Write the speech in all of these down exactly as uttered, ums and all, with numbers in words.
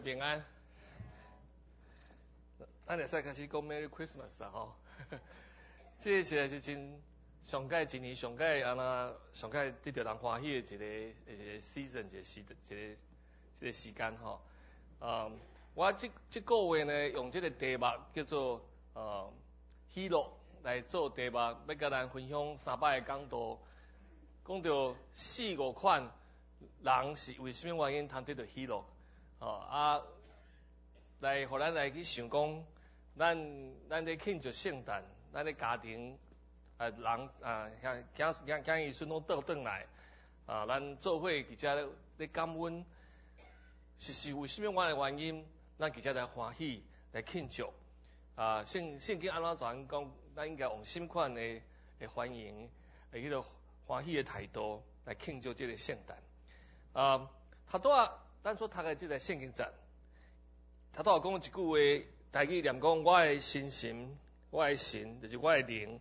平安。咱会使开始讲 Merry Christmas 啊吼，这个实在是真上届一年上届安那上届得到人欢喜的一个一个 season 一个时一个一个时间吼。嗯，我这这个月呢用这个题目叫做呃喜乐来做题目，要甲咱分享三摆的讲道，讲到四五款人是为什么原因通得到喜乐，吼啊，来互咱来去想讲。咱咱咧庆祝圣诞，咱咧家庭啊人啊，囝囝囝囝儿孙拢倒转来啊，咱做伙伫遮咧感恩，是是为什么我的原因？咱伫遮来欢喜来庆祝啊！圣圣经安怎传讲？咱应该用心款的的欢迎，诶，迄个欢喜的态度来庆祝这个圣诞啊！头拄啊，咱所读的这个圣经节，头拄啊讲一句话。大家念讲，我的心神，我的神，就是我的灵，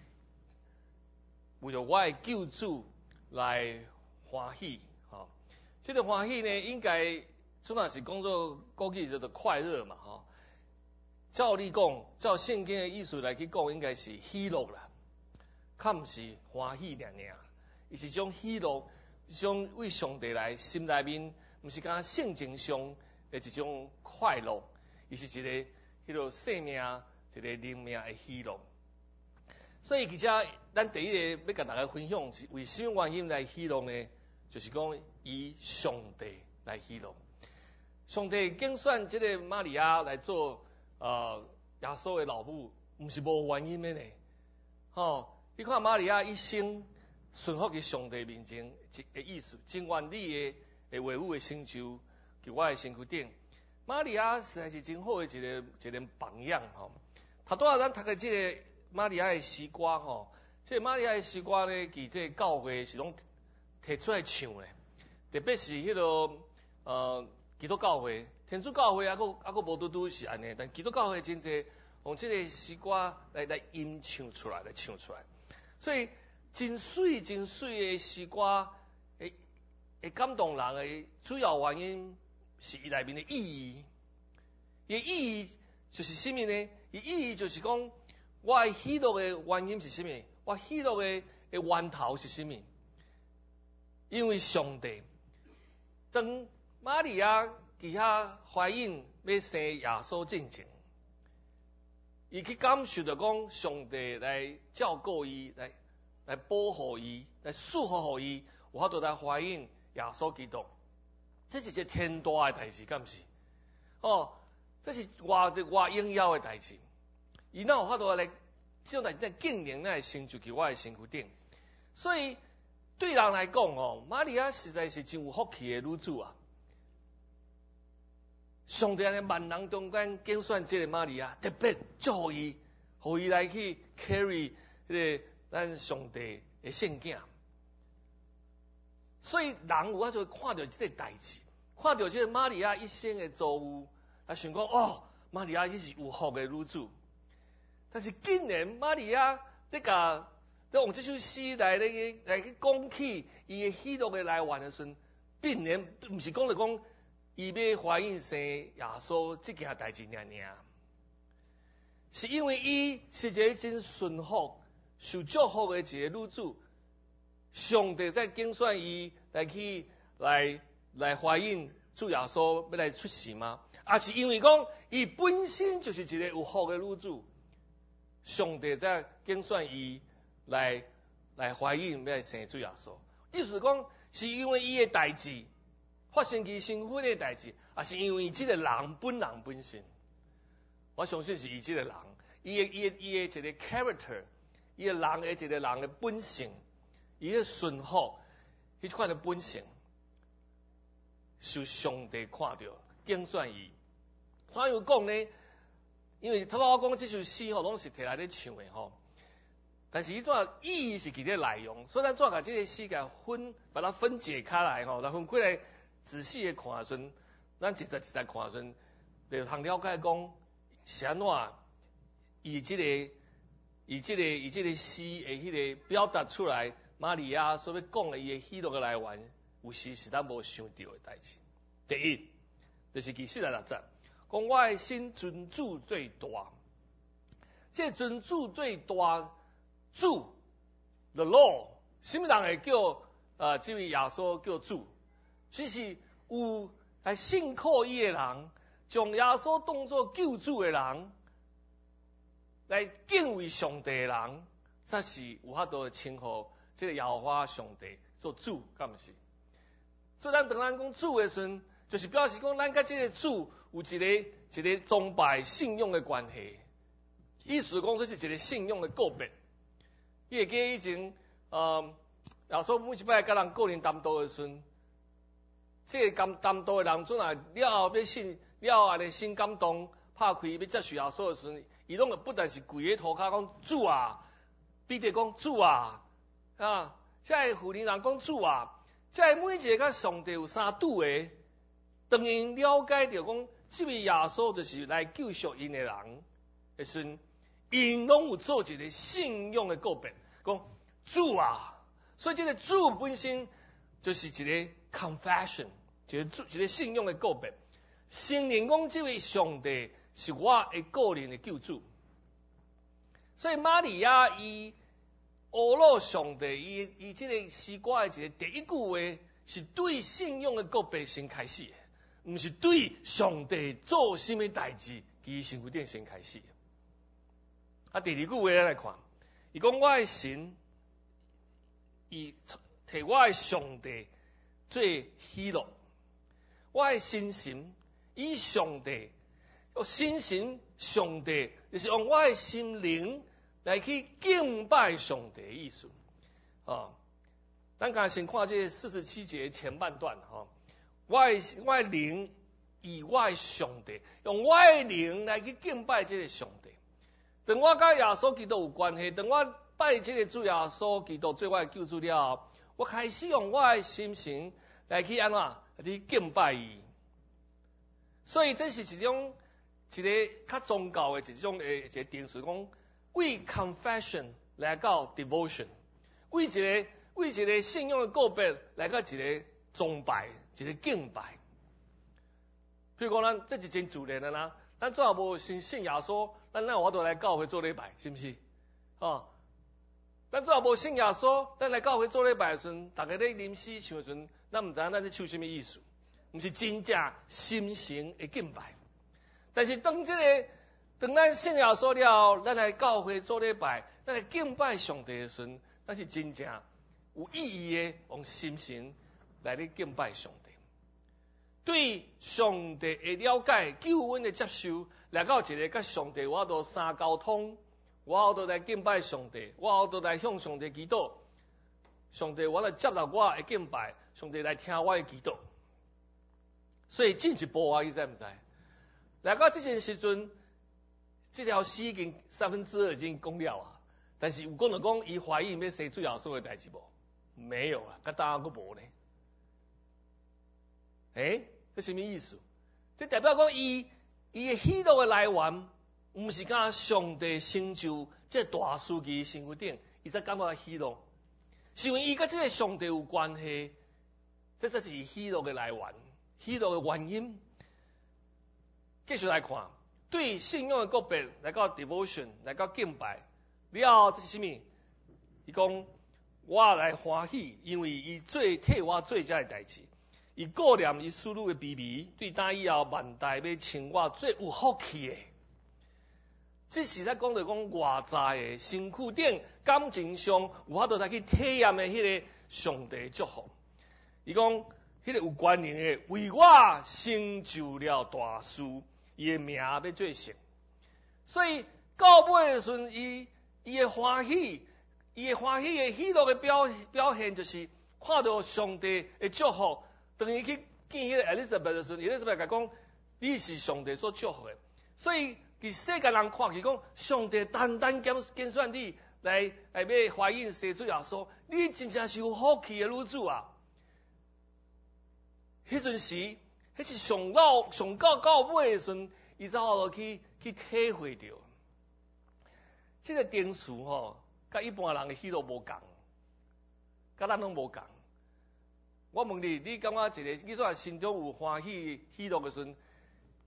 为了我的救主来欢喜。吼、哦，这个欢喜呢，应该主要是讲做国语叫做快乐嘛。吼、哦，照理讲，照圣经的意思来去讲，应该是喜乐啦，较毋是欢喜尔尔。伊是种喜乐，种为上帝来心内面，毋是讲性情上的一种快乐，伊是一个。迄个生命一个灵命的喜乐，所以其实咱第一个要甲大家分享是为什么原因来喜乐呢？就是讲以上帝来喜乐。上帝拣选这个玛利亚来做呃耶稣的老母，毋是无原因的呢。吼、哦，你看玛利亚一生顺服伫上帝面前的意思，真愿你的的话语的成就，伫我的身躯顶。玛利亚实在是真好的一个一个榜样吼。头拄仔咱读的这个玛利亚的诗歌吼，这个玛利亚的诗歌呢，伫这个教会是拢摕出来唱的，特别是迄、那个呃基督教会、天主教会啊，佫啊佫无拄拄是安尼，但基督教会真侪用这个诗歌来来吟唱出来，来唱出来，所以真水真水的诗歌会会感动人的主要原因。是伊内面的意义，伊的意义就是什么呢？伊意义就是讲，我喜乐的原因是什么？我喜乐的的源头是什么？因为上帝，当玛利亚伫遐怀孕要生耶稣之前，伊去感受到讲上帝来照顾伊，来来保护伊，来祝福互伊，有法度来怀孕耶稣基督。这是一个天大的代志，敢毋是？哦，这是偌偌应要的代志。伊哪有法度来，这种代志在竟然来成就伫我的身躯顶。所以对人来讲哦，玛利亚实在是真有福气的女主啊！上帝安尼万人中间拣选这个玛利亚，特别祝福伊，互伊来去 carry 迄个咱上帝的圣经。所以人有法就会看到这个代志，看到这个玛利亚一生的遭遇，来想讲哦，玛利亚伊是有福的女主。但是竟然玛利亚在甲在用这首诗来来来去讲起伊的喜乐的来源的时阵，并然毋是讲来讲伊要怀孕生耶稣这件代志尔尔，是因为伊是一个真顺服、受祝福的一个女主。上帝在拣选伊来去来来怀孕主耶稣要来出世吗？也是因为讲伊本身就是一个有福的女主，上帝在拣选伊来来怀孕要来生主耶稣。意思讲是因为伊的代志发生伫身躯的代志，也是因为这个人本人本身。我相信是伊这个人，伊的伊的伊的一个 character， 伊的人的一个人的本性。伊个顺服，迄款的本性，受上帝看到，拣选伊。怎样讲呢？因为头拄我讲这首诗吼，拢是摕来咧唱的吼。但是伊怎意义是伫咧内容，所以咱怎甲这个诗甲分，把它分解开来吼，来分开来仔细的看时阵，咱一直一直看时阵，就通了解讲是安怎以这个以这个以这个诗的迄个表达出来。玛利亚所要讲的伊的喜乐的来源，有时是咱无想到的代志。第一， 就是第四十六节，讲我的心尊主最大。这尊主最大，主 the Lord， 什么人会叫呃这位耶稣叫主？只是有来信靠伊的人，将耶稣当作救主的人，来敬畏上帝的人，才是有法度称呼这个耶和华上帝做主，敢毋是？所以咱当咱讲主的时阵，就是表示讲咱甲这个主有一个一个崇拜信用的关系。意思讲，这是一个信用的告别。你会记得以前，呃，耶稣每一摆甲人个人谈道的时阵，这个谈谈道的人总来了后要信了后安尼心感动，拍开要接受耶稣的时阵，伊拢不但是跪喺涂骹讲主啊，彼得讲主啊，啊，这个妇人人讲主啊，这每一个甲上帝有相拄的，当然了解到讲，这位耶稣就是来救赎因的人的时阵，因拢有做一个信用的告别，讲主啊，所以这个主本身就是一个 confession， 一个主一个信用的告别，承认讲这位上帝是我的个人的救主。所以玛利亚伊阿罗上帝伊伊这个诗歌的一个第一句话是对信用的告别先开始的，唔是对上帝做什么代志，伊身躯顶先开始的。啊，第二句话咱来看，伊讲我的神，伊摕我的上帝做喜乐，我的心神以上帝，我心神上帝，就是用我的心灵来去敬拜上帝的意思。啊，咱刚才先看这四十七节前半段哈，我的我的灵以我的上帝，用我的灵来去敬拜这个上帝。当我甲耶稣基督有关系，当我拜这个主耶稣基督做我的救主了后，我开始用我的心神来去安怎来去敬拜伊。所以这是一种一个较宗教的一种诶一个定词，讲为 confession 来到 devotion， 为一个为一个信用的告别来到一个崇拜，一个敬拜。譬如讲咱这是真自然的啦。咱最后无信信耶稣，咱哪有法度来教会做礼拜，是毋是？哦，咱最后无信耶稣，咱来教会做礼拜的时阵，大家咧临时唱的时阵，咱毋知影咱咧唱什么意思，毋是真正心诚的敬拜。但是当这个当咱信耶稣了，咱来教会做礼拜，咱来敬拜上帝的时阵，咱是真正有意义的用心诚来咧敬拜上帝。对上帝的了解、救恩的接受，来到一个甲上帝我都三沟通，我都来敬拜上帝，我都来向上帝祈祷，上帝我来接纳我的敬拜，上帝来听我的祈祷。所以进一步啊，你知唔知？来到这件时阵，这条诗已经三分之二已经讲了啊，但是有讲就讲伊怀疑要生主耶稣的代志无？没有啊，甲答案佫无呢。诶，这什么意思？这代表讲伊伊的喜乐的来源，唔是讲上帝成就这大事记身躯顶，伊才感觉喜乐，是因为伊甲这个上帝有关系，这才是喜乐的来源，喜乐的原因。继续来看，对信仰的告别，来到 devotion， 来到敬拜，了这是什么？伊讲我来欢喜，因为伊做替我做这个代志。伊顾念伊思路的秘密，对打以后万代要称我最有福气的。这是在讲到讲外在的身躯顶感情上有法度来去体验的迄个上帝祝福。伊讲迄个有关联的，为我成就了大事，伊的名要做成。所以到尾的时阵，伊伊的欢喜，伊的欢喜的喜乐的表表现，就是看到上帝的祝福。等于去见迄个 Elizabeth 的时候 ，Elizabeth 甲讲，你是上帝所祝福的，所以伫世界人看起讲，上帝单单拣拣选你来来要怀孕生出耶稣，你真正是有福气的女子啊！迄阵时，迄是上到上到到尾的时阵，伊才好去去体会到，这个定词吼，甲一般人的喜乐无共，甲咱拢无共。我问你，你感觉一个你说心中有欢喜喜乐的时阵，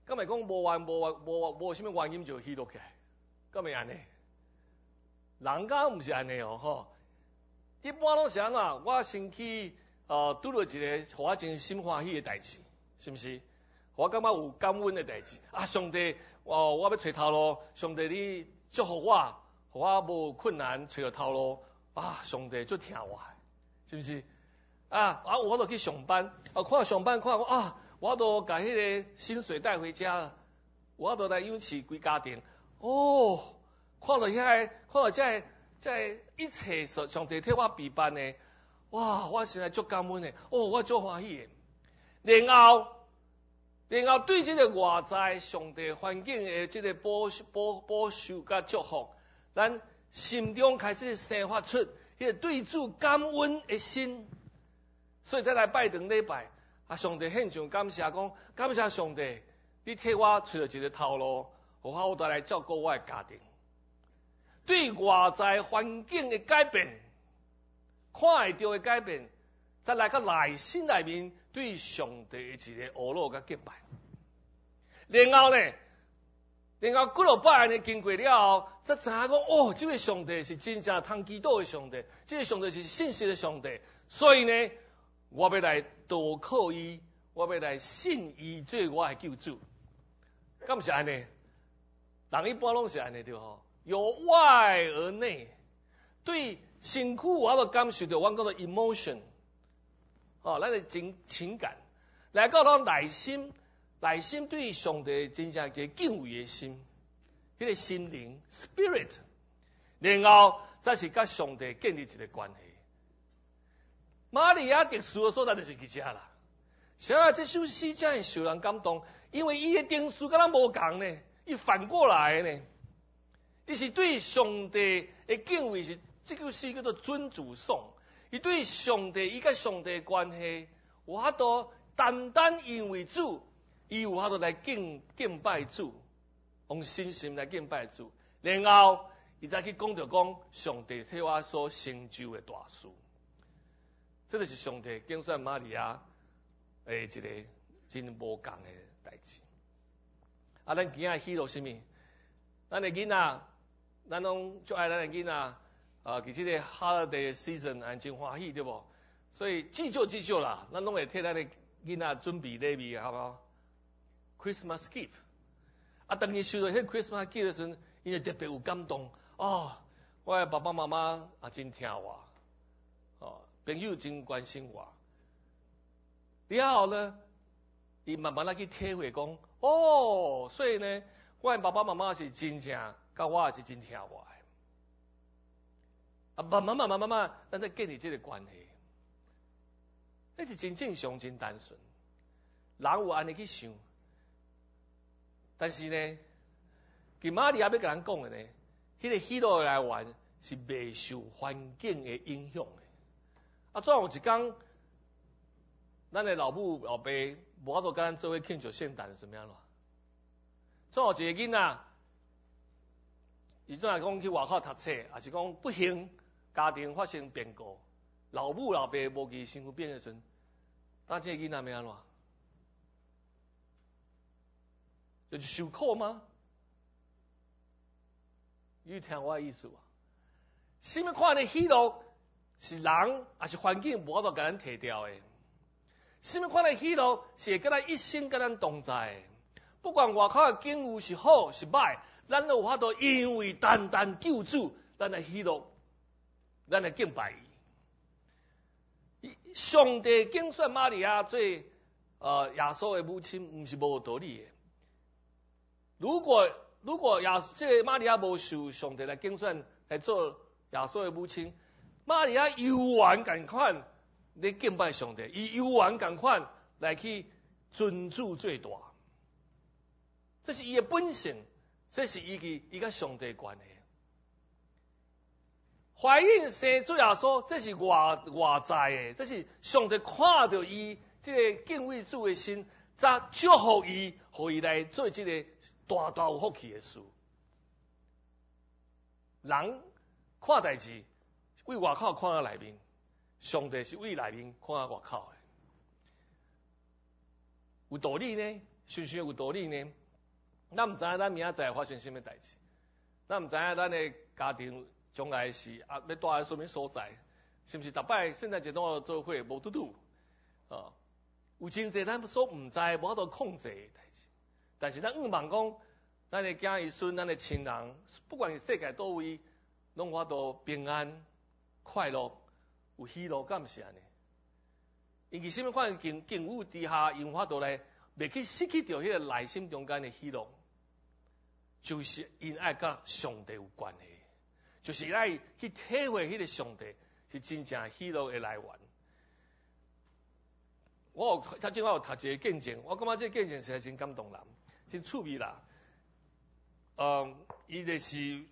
咁咪讲无完无完无无什么原因就喜乐起来，咁咪安尼？人家毋是安尼哦，吼！一般拢是安怎？我先去呃拄到一个互我真心欢喜的代志，是毋是？我感觉有感恩的代志啊！上帝，哦，我要找头路，上帝你祝福我，互我无困难找到头路啊！上帝足疼我，是毋是？啊啊！我就去上班，啊，看上班看我啊，我都把迄个薪水带回家了，我都来养起规家庭。哦，看到遐，看到这这一切上上帝替我备办的，哇！我现在足感恩的，哦，我足欢喜的。然后，然后对这个外在上帝环境的这个保保保守甲祝福，咱心中开始生发出迄个对主感恩的心。所以再来拜堂礼拜，啊，上帝献上感谢，讲感谢上帝，你替我找到一个头路，互我带来照顾我的家庭。对外在环境的改变，看会到的改变，再来个内心内面对上帝的一个阿乐甲敬拜。然后呢，然后几落摆安尼经过了后，才知影讲哦，这位上帝是真正通祈祷的上帝，这位上帝是信实的上帝，所以呢。我要来多靠伊，我要来信伊做我的救主。敢毋是安尼？人一般拢是安尼对吼，由外而内，对身躯我都感受到，我讲做 emotion， 哦，咱的情情感，来到咱内心，内心对上帝真正一个敬畏的心，迄、那个心灵 spirit， 然后才是甲上帝建立一个关系。玛利亚特殊的所在就是伫遮啦。啥啊？这首诗真会受人感动，因为伊的定数甲咱无共呢，伊反过来呢，伊是对上帝的敬畏是，这个诗叫做尊主颂。伊对上帝，伊甲上帝的关系，有法度单单因为主，伊有法度来敬敬拜主，用信心来敬拜主，然后伊再去讲着讲上帝替我所成就的大事。这就是上帝拣选玛利亚诶一个真无共的代志。啊，咱今仔喜乐什么？咱的囡仔，咱拢最爱咱的囡仔，啊，其实个 holiday season 安真欢喜对不？所以记就记就啦，咱拢会替咱的囡仔准备礼物，好不好 ？Christmas gift， 啊，当伊收到迄 Christmas gift 的时阵，伊就特别有感动。哦，我的爸爸妈妈也真听我，哦。朋友真关心我，然后呢，伊慢慢来去体会讲，哦，所以呢，我爸爸妈妈是真正，甲我也是真听我的。啊，慢慢慢慢慢慢，咱再建立这个关系，那是真正常、真单纯。人有安尼去想，但是呢，佮玛利亚要甲咱讲的呢，迄、那个喜乐的来源是未受环境的影响的。啊，总有一天，咱的老母老爸无法度甲咱做伙庆祝圣诞，是怎么样咯？总有一个囡仔，伊总系讲去外口读册，也是讲不幸家庭发生变故，老母老爸无记身躯边的时阵，当这个囡仔要安怎？就是受苦吗？你听我的意思啊？什么款的喜乐？是人还是环境无法度甲咱摕掉的？什么款的喜乐是会甲咱一生甲咱同在的？不管外口的境遇是好是歹，咱都有法度因为单单救主，咱来喜乐，咱来敬拜伊。上帝拣选玛利亚做呃耶稣的母亲，毋是无道理的。如果如果耶这个玛利亚无受上帝来拣选来做耶稣的母亲，玛利亚犹原共款来敬拜上帝，伊犹原共款来去尊主最大，这是伊的本性，这是伊个伊甲上帝关系。怀孕生主耶稣，这是外外在的，这是上帝看到伊这个敬畏主的心，才祝福伊，互伊来做这个大大有福气的事。人看代志。为外口看到内面，上帝是为内面看到外口的，有道理呢？是不是有道理呢？ 咱毋知影咱明仔载发生什么代志，咱毋知影咱的家庭将来是啊要住在什么所在，是毋是逐摆圣诞节拢要做伙无拄拄？哦，有真侪咱所毋知无法度控制的代志，但是咱仰望讲，咱的囝儿孙、咱的亲人，不管是世界倒位，拢有法度平安、快乐、有喜乐，敢毋是安尼？因其什么款境境遇之下，因法度来袂去失去掉迄个内心中间的喜乐，就是因爱甲上帝有关系，就是爱去体会迄个上帝是真正喜乐的来源。我有他正我有读一个见证，我感觉这个见证实在真感动人，真趣味啦。嗯，伊就是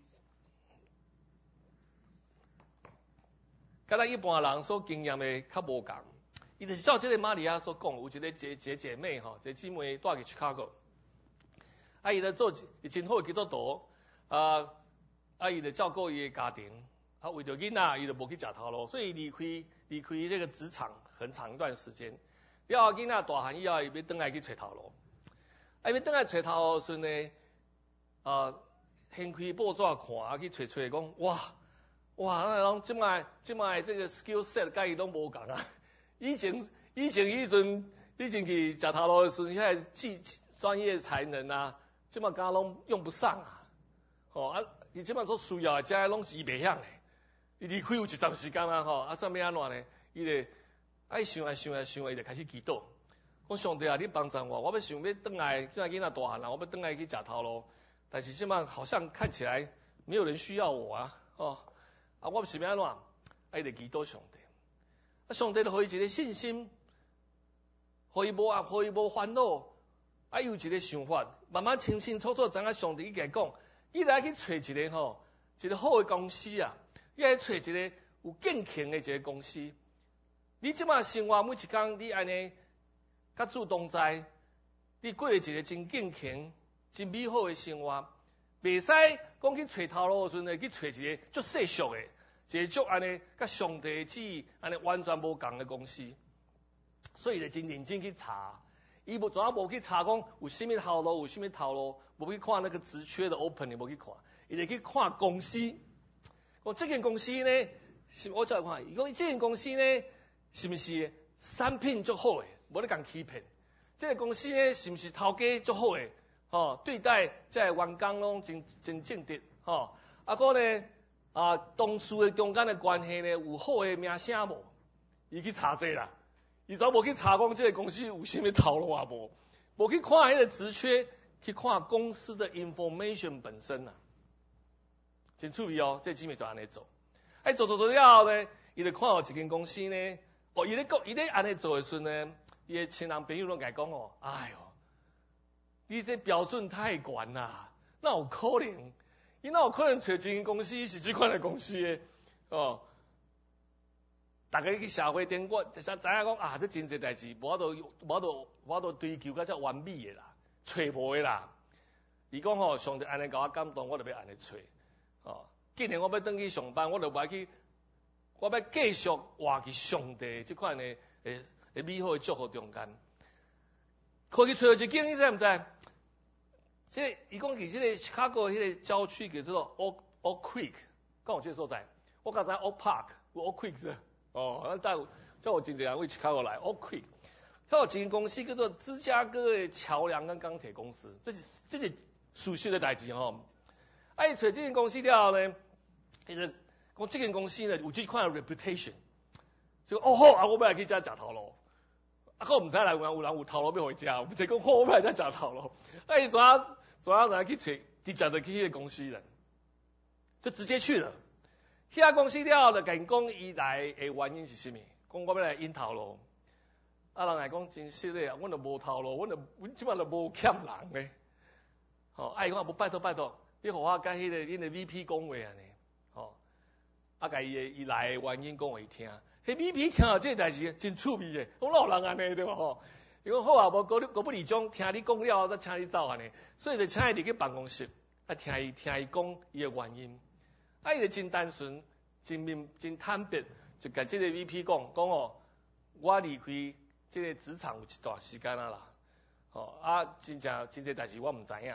甲咱一般人所经验的较无共。伊就是照这个玛利亚所讲，有一个姐姐姐妹吼，一个姊妹住去 Chicago， 啊，伊咧做伊真好的基督徒，啊，啊，伊咧照顾伊的家庭，啊，为着囡仔，伊就无去食头路，所以离开离开这个职场很长一段时间。了后囡仔大汉以后，伊要倒来去找头路，啊，要倒来找头路时呢，啊，掀开报纸看，啊，去找找讲，哇哇，那拢即摆即摆这个 skill set 甲伊拢无共啊。以前以前迄阵以前去食头路的时阵，遐技专业才能啊，即摆敢拢用不上啊。吼啊，伊即摆所需要的，遮拢是伊袂晓的。伊离开有一段时间啊，吼啊，怎么安怎呢？伊咧爱想啊想啊想啊，伊就开始祈祷。讲上帝啊，你帮助我，我要想要倒来，即摆囡仔大汉啦，我要倒来去食头路。但是即摆好像看起来没有人需要我啊，哦啊，我是要安怎？啊，伊就祈祷上帝。啊，上帝就互伊一个信心，互伊无啊，互伊无烦恼，啊，有一个想法，慢慢清清楚楚知影上帝伊甲伊讲，伊来去找一个吼，一个好的公司啊，伊来找一个有健康的一个公司。你即马生活每一天，你安尼较主动在，你过一个真健康、真美好的生活，袂使讲去找头路的时阵，去找一个足世俗的。一个足安尼，甲上帝旨意安尼完全无共的公司，所以就真认真去查。伊无怎啊无去查讲有啥物头路，有啥物头路，无去看那个职缺的 open， 无去看，伊就去看公司。讲这间公司呢，是我再看，伊讲这间公司呢，是毋是产品足好诶，无咧共欺骗？这个公司呢，是毋是头家足好诶？哦，对待这员工拢真真正直，吼、哦，啊个呢？啊，同事的中间的关系呢，有好的名声无？伊去查这啦，伊怎无去查讲这个公司有啥物头路啊无？无去看迄个职缺，去看公司的 information 本身啊，真趣味哦。这姊妹就安尼做，哎，做做做了后呢，伊就看到一间公司呢，哦，伊咧讲，伊咧安尼做的时阵呢，伊的亲人朋友拢甲伊讲哦，哎哟，你这标准太悬啦，那有可能？伊哪有可能找一间公司是这款的公司的哦？大家去社会顶，我知影讲啊，这真侪代志，无法度，无法度，无法度追求较遮完美的啦，找无的啦。伊讲吼，上帝安尼甲我感动，我就要安尼找。哦，既然我要转去上班，我就要去，我要继续活去上帝这款的诶诶美好的祝福中间。可去找到一间，你知毋知？这伊讲其实个 Chicago 迄个郊区叫做 Oak Oak Creek， 讲有这个所在，我刚才 Oak Park 有 Oak Creek 是哦，那带叫我真侪人为 Chicago 来 Oak Creek， 还有一间公司叫做芝加哥的桥梁跟钢铁公司，这是这是熟悉的代志吼。啊，伊找这间公司了后呢，伊就讲这间公司呢有这款 reputation， 就哦好啊，我要来去遮食头路。啊，我唔知来有人有人有头路要回家，就讲好，我要来遮食头路。啊，伊怎啊怎啊怎啊去找，直接就去迄个公司了，就直接去了。迄家公司了后就甲因讲伊来的原因是啥物？讲我要来引头路。啊，人来讲真实咧，阮就无头路，阮就阮即摆就无欠人咧。吼、哦，啊伊讲无拜托拜托，你互我甲迄个恁的 V P 讲话安尼。吼、哦，啊甲伊的伊来的原因讲互伊听。迄 V P 听到这代志真趣味诶，讲老人安尼对无吼？伊讲好啊，无过过不离种，听你讲了再请你走安尼，所以就请伊入去办公室，啊听伊听伊讲伊诶原因，啊伊就真单纯、真明、真坦白，就甲这个 V P 讲讲哦，我离开这个职场有一段时间啊啦，吼、哦、啊真正真侪代志我毋知影，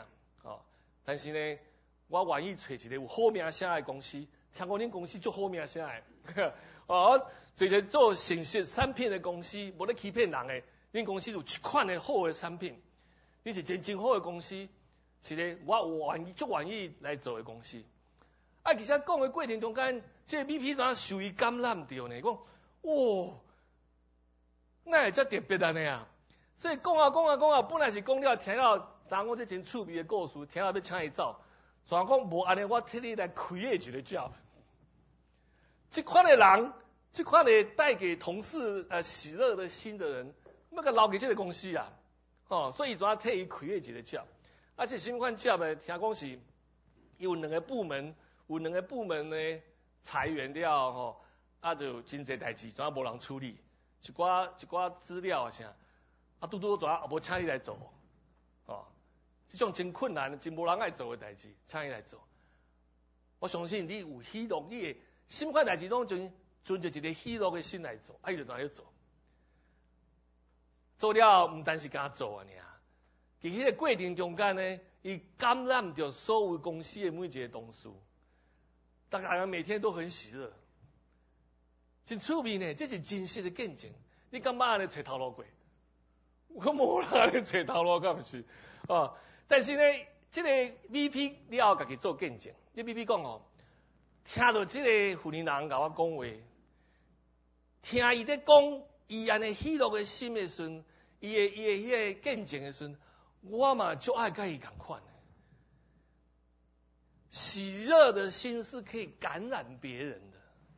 哦，但是呢，我愿意找一个有好名声的公司，听讲恁公司足好名声的，哦，找一个做信息产品的公司，无咧欺骗人的，恁公司有一款的好的产品，你是真真好的公司，是咧我愿意足愿意来做的公司。啊，其实讲的过程中间，这个 V P 怎受伊感染到呢？讲，哇，那会遮特别安尼啊！所以讲啊讲啊讲啊，本来是讲了听了，昨我这真趣味的故事，听了要请伊走，全讲无安尼，我替你来开一个 job。这款的人，这款的带给同事呃喜乐的心的人，那个留给这个公司啊，哦，所以怎替伊开一个 job。而且新款 job 呢，听讲是有两个部门。有两个部门呢裁员了吼，啊就真侪代志，怎啊无人处理，一寡一寡资料啊啥，啊拄拄怎啊无请你来做，哦，这种真困难、真无人爱做的代志，请你来做。我相信你有喜乐，你的心款代志拢存存着一个喜乐的心来做，啊伊就怎样做。做了唔单是敢做啊尔，伫迄个过程中间呢，伊感染着所有公司的每一个同事。大家每天都很喜乐，真趣味呢，这是真实的见证。你敢捌安尼找头路过？我无人安尼找头路，敢毋是？哦，但是呢，这个 V P 你要家己做见证。你 V P 讲哦，听到这个负责人甲我讲话，听伊在讲伊安尼喜乐的心的时阵，伊的伊的迄个见证的时阵，我嘛就爱甲伊共款。喜乐的心是可以感染别人的，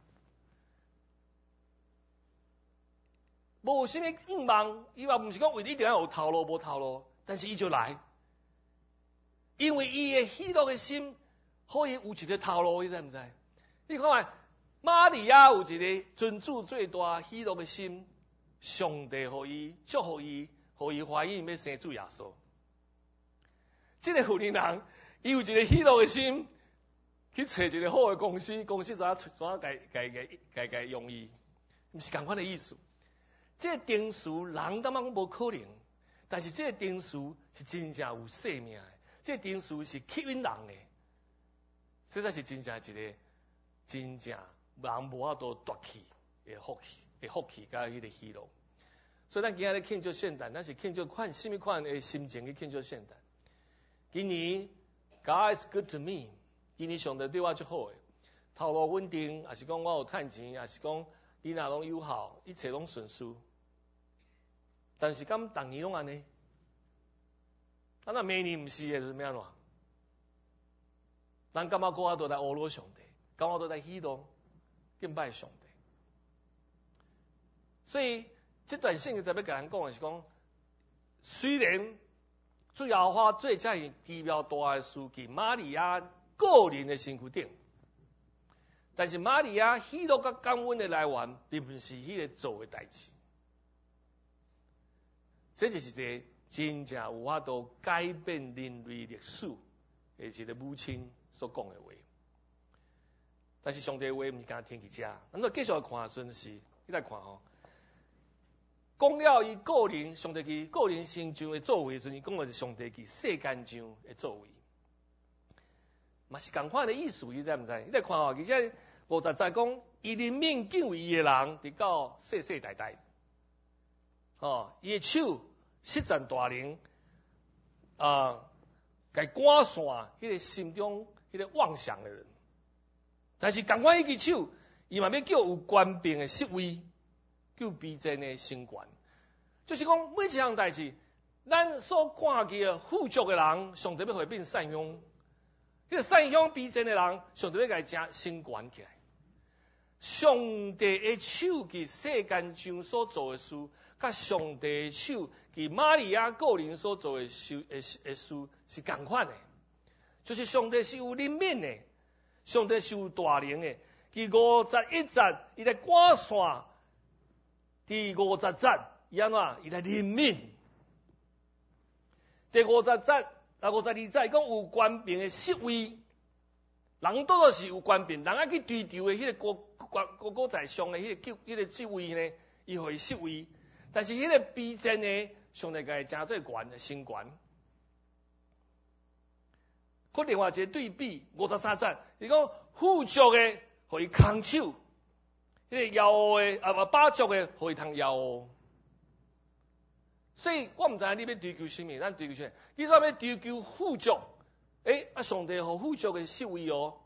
无什么硬忙，伊话不是讲为你一定要有头路无头路，但是伊就来，因为伊的喜乐的心可以有一个头路，你知唔知？你看下，玛利亚有一个尊主最大喜乐的心，上帝互伊祝福伊，互伊怀孕要生主耶稣。这个妇人人。伊有一个喜乐的心，去找一个好的公司，公司怎样怎样该该该该该用伊，毋是共款的意思。这个定数人感觉无可能，但是这个定数是真正有生命的，这个定数是吸引人的，这才是真正一个真正人无法度夺去的福气，的福气甲迄个喜乐。所以咱今日咧庆祝圣诞，咱是庆祝款什么款的心情去庆祝圣诞？今年 God is good to me， 今年上帝对我最好诶，头路稳定，也是讲我有趁钱，也是讲囡仔拢友好，一切拢顺遂。但是敢逐年拢安尼？啊，那明年毋是诶，就是咩样？咱感觉个个都在侮辱上帝，感觉都在喜乐敬拜上帝。所以这段圣经在要甲咱讲的是讲，虽然最后花最才是奇妙大的事件，玛利亚个人的身躯顶，但是玛利亚喜乐甲感恩的来源，并不是迄个做的代志。这就是一个真正有法度改变人类历史的一个母亲所讲的话。但是上帝的话毋是干听去遮，咱就继续看顺序，你来看吼。讲了伊个人，上帝佢个人身上的作为，所以讲的是上帝佢世间上的作为，嘛是共款的意思，你知唔知？你来看吼，而且五十节讲，伊怜悯敬畏伊的人，直到世世代代。哦，伊的手实战大能，啊，该赶散迄个心中迄个妄想的人。但是共款伊只手，伊嘛要叫有官兵的失位。叫逼真的升官，就是讲每一项代志，咱所看见的富足的人，上帝要会变善香；迄个善香逼真的人，上帝要甲伊加升官起来。上帝的手伫世间上所做的事，甲上帝的手伫玛利亚个人所做的事的的事是共款的，就是上帝是有怜悯的，上帝是有大能的。伫五十一节，伊来赶散。第五十节，伊安怎？伊来怜悯。第五十节、啊五十二节讲有官兵的失位，人多都是有官兵，人爱去追求的迄个高高高高在上的迄个叫迄个职位呢，伊会失位。但是迄个逼真呢，上帝甲伊真做官的升官。 佮另外一个对比五十三节，伊讲富足的互伊空手，迄个枵恶的啊不饱足的互伊通枵恶。所以我毋知影你要追求啥物，咱追求啥？你说要追求富足，诶，啊上帝互富足的受惠哦。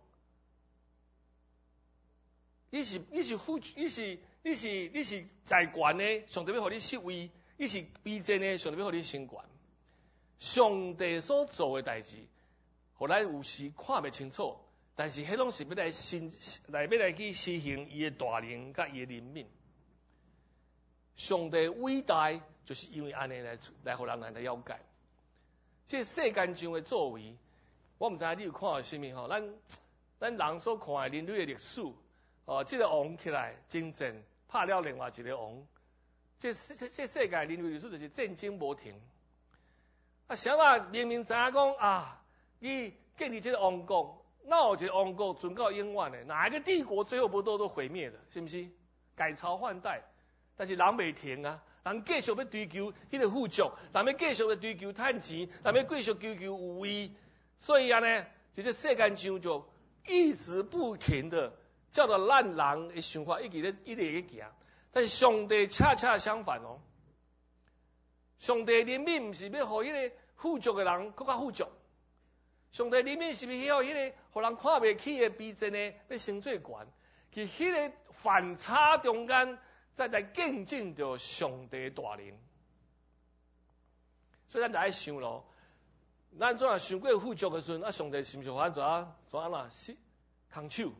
你是你是富，你是你是你是财权的，上帝要互你受惠；你是卑贱的，上帝要互你升官。上帝所做的代志，互咱有时看袂清楚，但是迄拢是要来新来要来去实行伊的大能甲伊的怜悯。上帝伟大，就是因为安尼来来互人来来了解。这世间上的作为，我毋知影你有看到啥物吼？咱咱人所看的人类的历史。哦，这个王起来真正拍了另外一个王，这这这世界人类历史就是战争无停。啊，谁啊明明知影讲啊，你建立这个王国，哪有一个王国存到永远的？哪一个帝国最后不都都毁灭了？是不是？改朝换代，但是人袂停啊，人继续要追求迄个富足，人要继续要追求趁钱，人要继续追求有位，所以啊呢，这个世界上就一直不停的。叫做咱人的想法一直咧一直咧行，但是上帝恰恰相反哦。上帝怜悯毋是要互迄个富足的人更加富足，上帝怜悯是要迄个互人看袂起的卑贱的要升做悬，其迄个反差中间，再来见证着上帝的大能。所以咱就爱想咯，咱怎啊想过富足的时阵，啊上帝是毋是互咱怎啊怎啊啦是空手？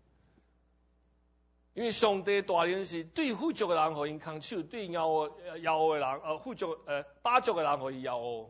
因为上帝大能是对富足的人互因空手，对枵枵恶的人呃富足呃饱足的人互伊枵恶。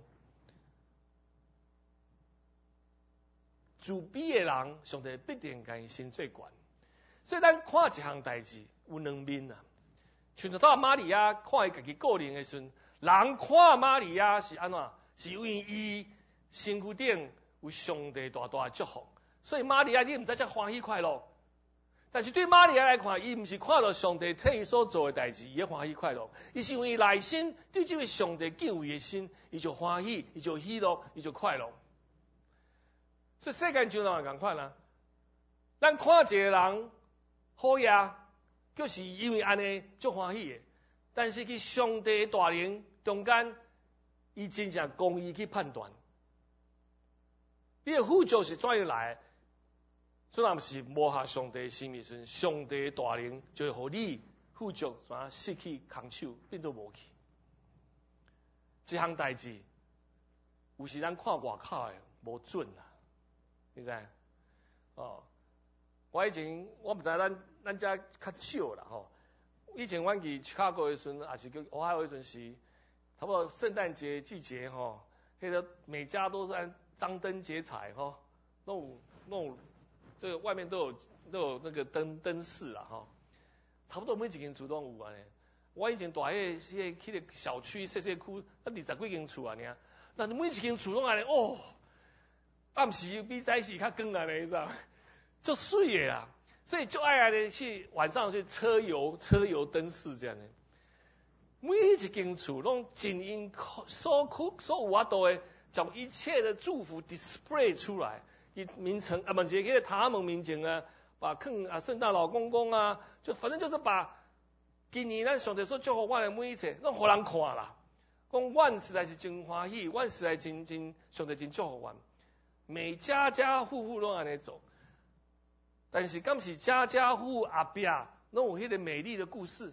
自卑的人，上帝必定甲伊升做悬。所以咱看一项代志有两面啊。像头到玛利亚看伊家己个人的时阵，人看玛利亚是安怎？是因为伊身躯顶有上帝大大的祝福，所以玛利亚你毋知遮欢喜快乐。但是对玛利亚来看，伊毋是看到上帝替伊所做的代志，伊欢喜快乐。伊是因为内心对这位上帝敬畏的心，伊就欢喜，伊就喜乐，伊就快乐。所以世间上人也共款啦。咱看一个人好呀，就是因为安尼足欢喜的。但是去上帝的大能中间，伊真正公义去判断，你的富足是怎样来的？虽然是摸下上帝的心意时，上帝的大能就会互你富足，怎失去空手，变做无去。这项代志，有时咱看外口的无准啦，你知？哦，我以前我毋知咱咱遮较少啦吼。以前阮去芝加哥的时阵，也是叫我还有一阵是，差不多圣诞节季节吼，迄个每家都是按张灯结彩吼，那种那种。这个外面都有都有那个灯灯饰啦哈，差不多每一间厝都有安尼。我以前住迄迄迄个小区细细区，啊二十几间厝安尼啊，但是每一间厝拢安尼哦，暗时比早时较光安尼，你知道？足水的啦，所以就爱安尼去晚上去车游车游灯饰这样的。每一间厝拢尽因所苦所有法度的，将一切的祝福 display 出来。伊名城啊，不是迄个塔门面前啊，把坑啊圣诞老公公啊，就反正就是把今年咱上帝所祝福我的每一切，拢互人看啦。讲阮实在是真欢喜，阮实在真真上帝真祝福阮。每家家户户拢安尼做，但是敢是家家户户后壁拢有迄个美丽的故事？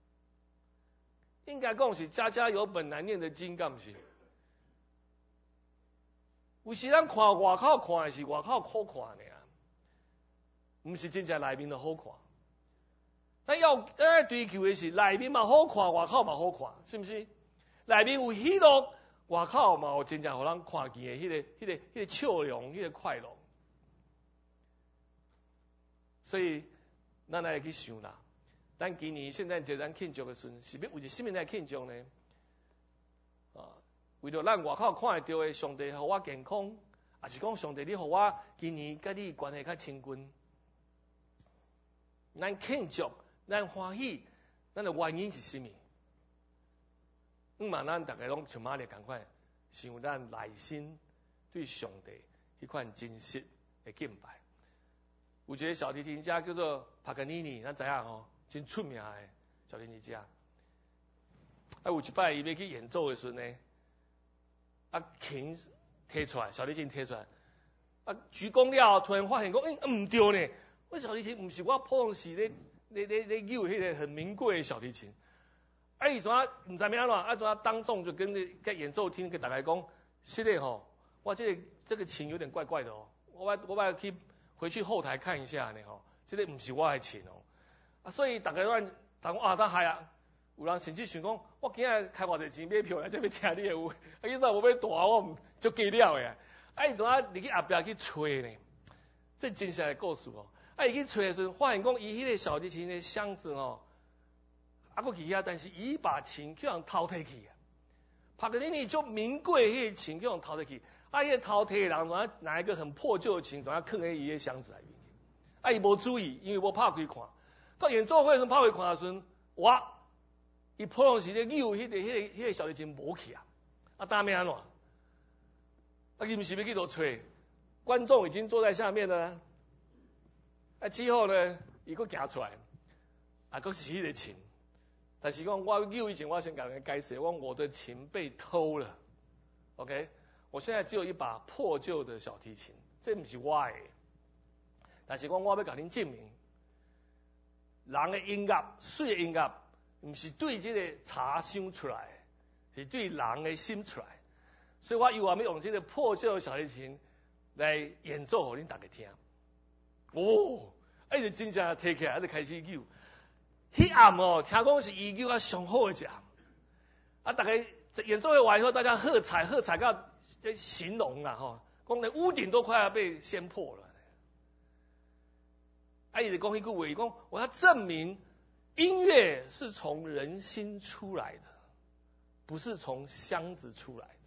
应该讲是家家有本难念的经，敢毋是？有时咱看外口看的是外口好看的啊，毋是真正内面的好看。咱要咱追求的是内面嘛好看，外口嘛好看，是毋是？内面有喜乐，外口嘛有真正互人看见的迄、那个、迄、那个、迄、那个笑容、迄、那个快乐。所以咱来去想啦，咱今年圣诞节咱庆祝的时阵，是要为着什么来庆祝呢？啊？为着咱外口看会到的上帝互我健康，也是讲上帝你互我今年甲你关系较亲近。咱庆祝，咱欢喜，咱的原因是什么？毋嘛，咱大家拢像玛丽共款，想咱内心对上帝一款真实的敬拜。有一个小提琴家叫做帕格尼尼，咱知影吼，真出名的小提琴家。啊，有一摆伊要去演奏的时阵呢，啊琴摕出来，小提琴摕出来，啊鞠躬了，突然发现讲，诶、欸，唔对呢，我小提琴唔是我普通时咧咧咧咧扭迄个很名贵的小提琴。啊，伊怎啊唔知咩安怎，啊怎啊当众就跟那个演奏厅跟大家讲，是的吼，我这个这个琴有点怪怪的哦，我我我去回去后台看一下呢吼，这个唔是我的琴哦，啊，所以大家乱讲啊，他害啊，有人甚至想讲，我今日开偌济钱买票来这边听你的话，啊，伊说我要大，我唔就给了的，啊，伊怎啊入去后壁去吹呢？这真实的故事哦，啊，伊去吹的时候，发现讲伊迄个小提琴的箱子哦。啊，佮其他，但是伊把琴叫人偷摕去啊！帕格尼尼就名贵迄个琴叫人偷摕去，啊，迄个偷摕的人怎啊拿一个很破旧的琴，怎啊放喺伊个箱子内面？啊，伊无注意，因为无拍开看。到演奏会时拍开看的时阵，哇！伊普通时咧扭迄个、迄个、迄个小提琴无去啊！啊，打咩安怎？啊，伊毋是要去倒吹，观众已经坐在下面了。啊，之后呢，伊佫行出来，啊，佫是迄个琴。但是讲我扭以前，我先甲人解释，我我的琴被偷了 ，OK， 我现在只有一把破旧的小提琴，这不是我的。但是讲我要甲恁证明，人的音乐、水的音乐，不是对这个茶想出来，是对人的心出来。所以我又要用这个破旧的小提琴来演奏给恁大家听。哦，一直真正摕起来，一直开始扭。迄暗哦，听讲是伊叫啊上好的一暗，啊，大家演奏会完以后，大家喝彩喝彩到形容啦吼，讲连屋顶都快要被掀破了。啊，伊就讲一句话，伊讲我要证明音乐是从人心出来的，不是从箱子出来的。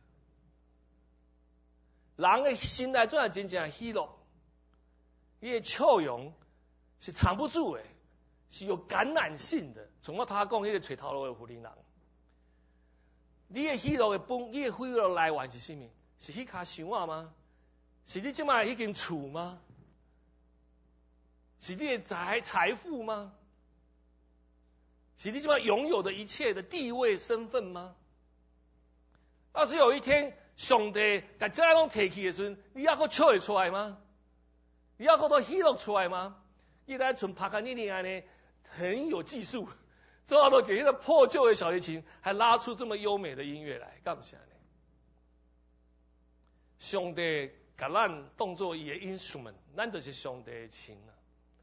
人的心内真系真正喜乐，伊的笑容是藏不住的。是有感染性的，从我他讲迄个找头路的福林人，你的喜乐的本，你的喜乐来源是啥物？是迄卡箱仔吗？是你即摆迄间厝吗？是你的财财富吗？是你即摆拥有的一切的地位身份吗？要是有一天上帝把这些拢摕去的时阵，你还佫笑会出来吗？你还佫都喜乐出来吗？伊来像帕格尼尼安尼。很有技术，做到都给一个破旧的小提琴，还拉出这么优美的音乐来，干不起来呢？上帝甲咱当作伊的 instrument， 咱就是上帝的琴啊。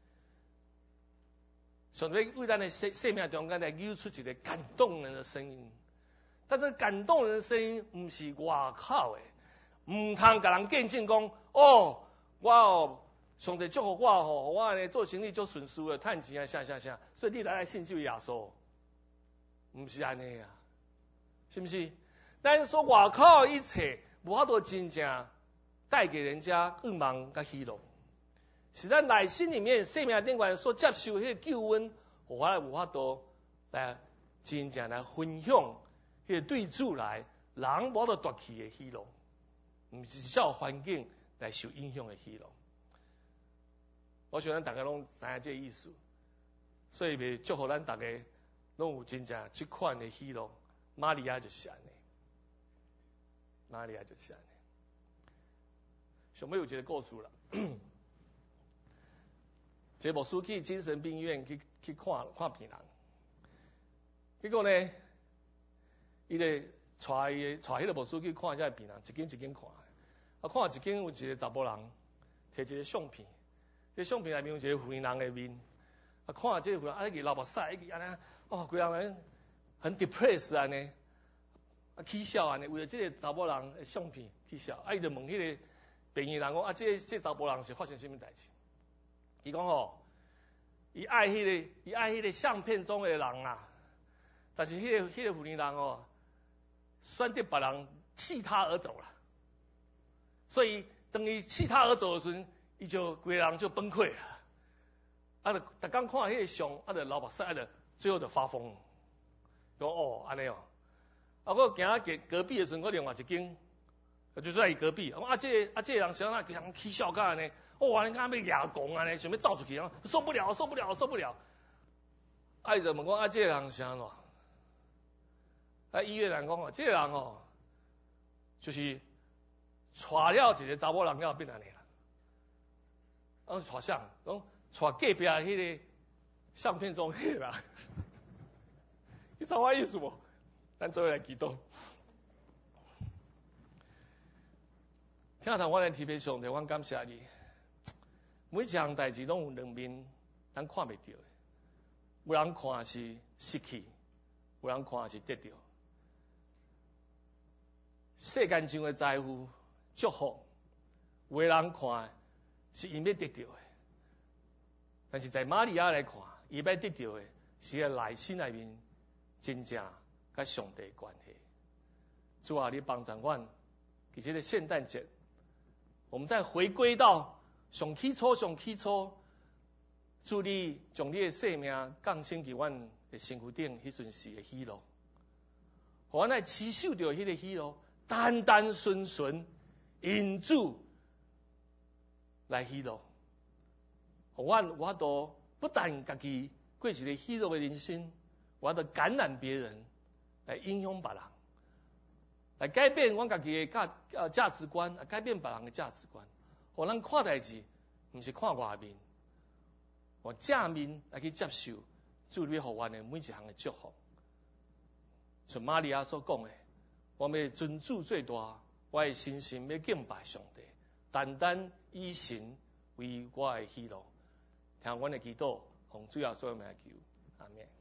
上帝为咱的生生命中间来扭出一个感动人的声音，但是感动人的声音不是外口的，唔通甲人见证讲，哦，我哦。上帝祝福我吼，我安尼做生意做顺遂的，趁钱啊，啥啥啥，所以你来来信就耶稣，唔是安尼啊，是不是？但是说外口一切无法度真正带给人家愿望甲喜乐，是咱内心里面生命顶管所接受迄个救恩，我来无法度来真正来分享迄个对主来人无法度夺去的喜乐，唔是照环境来受影响的喜乐。我想咱大家拢知影这个意思，所以袂祝福咱大家拢有真正这款的喜乐。玛利亚就是安尼，玛利亚就是安尼。上尾有一个故事啦，一个牧师去精神病院去去看看病人，结果呢，伊就带伊带迄个牧师去看这个病人，一间一间看，啊看一间有一个查甫人摕一个相片。这相片内面有一个妇人的面，啊，看这个妇人，啊，一个流目屎，一个安尼，哦，规人很 depressed 安尼，啊，起笑安尼，为了这个查甫人的相片起笑，啊，伊就问迄个病人讲，啊，这这查甫人是发生什么代志？伊讲吼，伊爱迄个，伊爱迄个相片中的人啊，但是迄个迄个妇人人哦，选择别人弃他而走了，所以等于弃他而走的时候。伊就规人就崩溃了，啊！就逐工看迄个相，啊！就流目屎，啊！就最后就发疯。讲哦，安尼哦，啊！我行隔隔壁的时阵，我另外一间就在伊隔壁，啊，这啊这人想那给人起笑干呢，哇，你看要牙拱啊呢，想要走出去，啊，受不了，受不了，受不了。啊，伊就问讲啊，这人啥喏？啊，医院人讲哦，这人哦，就是娶了一个查某人了变安尼啦。啊，娶啥？讲娶隔壁迄个相片中迄个啦。你知我意思无？咱做伙来祈祷。听下我来提俾上帝，我感谢你。每一项代志拢有两面，咱看袂到的。有人看是失去，有人看是得到。世间上的财富、祝福，有的人看是因要得到的，但是在玛利亚来看，伊要得到的是伊内心内面真正甲上帝的关系。主啊，你帮助我，伫这个圣诞节，我们再回归到上起初、上起初，主你将你的生命降生伫阮的身躯顶，迄阵时的喜乐，互阮来持守着迄个喜乐，单单纯纯因主来喜乐，互阮有法度不但家己过一个喜乐的人生，有法度感染别人，来影响别人。来改变阮家己的价呃价值观，来改变别人的价值观。互咱看代志，毋是看外面，我正面来去接受主你互阮的每一项的祝福。像玛利亚所讲的，我要尊主最大，我的心心要敬拜上帝，单单以神为我的喜乐。听阮的祈祷，奉主耶稣的名求，阿门。